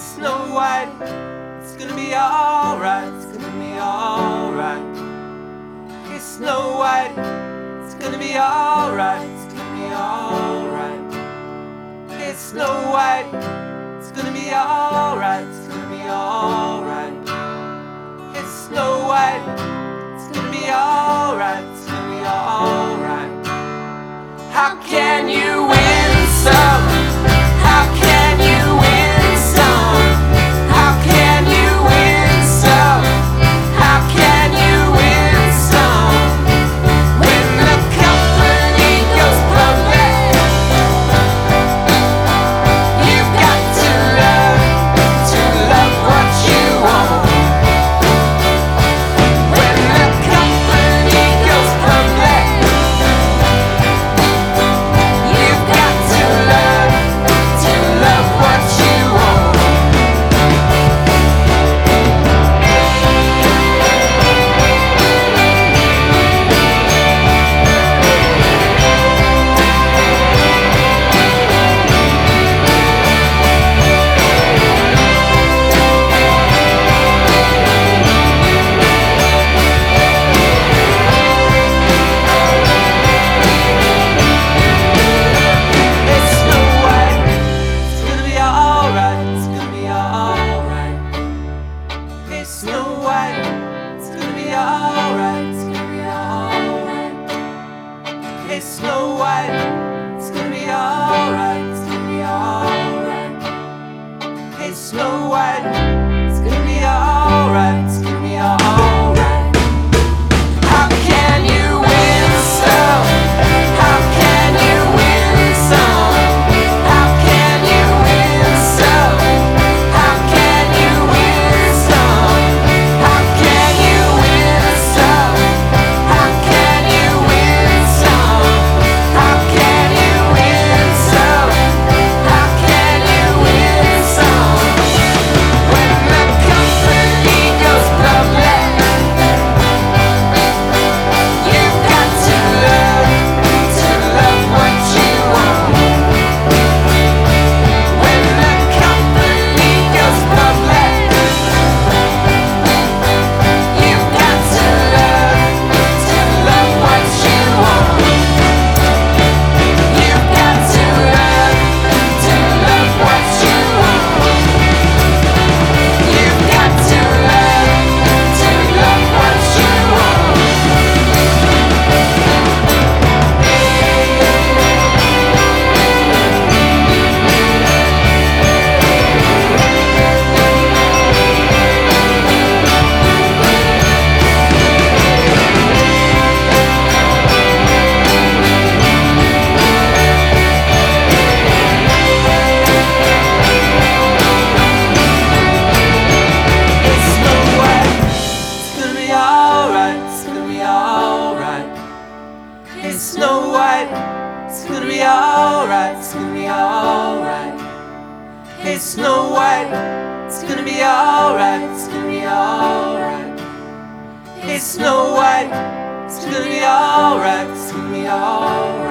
Snow White, it's gonna be alright, it's gonna be alright. Hey Snow White, it's gonna be alright, it's gonna be alright. Hey Snow White, it's gonna be alright, it's gonna be alright. Hey Snow White, it's gonna be alright, it's gonna be alright. How can you win some? How can you win some? How can you win some? How can you win some? When the company goes public, you've got to love what you own. When the company goes public, you've got to love what you own. It's Snow White, it's gonna be alright, it's gonna be alright. Hey Snow White, it's gonna be alright, it's gonna be alright. Hey Snow White, it's gonna be alright, it's gonna be alright. Hey Snow White, it's gonna be alright, it's gonna be alright. How can you win some? How can you win some? How can you win some? How can you win some? How can you win some? How can you win some? How can you win some? How can you win some? When the company goes public, you've got to love what you own. When the company goes public, you've got to love what you own. You've got to love what you own. You've got to love what you own. It's Snow White, it's gonna be alright, it's gonna be alright. Hey Snow White, it's gonna be alright, it's gonna be alright. Hey Snow White, it's gonna be alright, it's gonna be alright. Hey Snow White, it's gonna be alright, it's gonna be alright.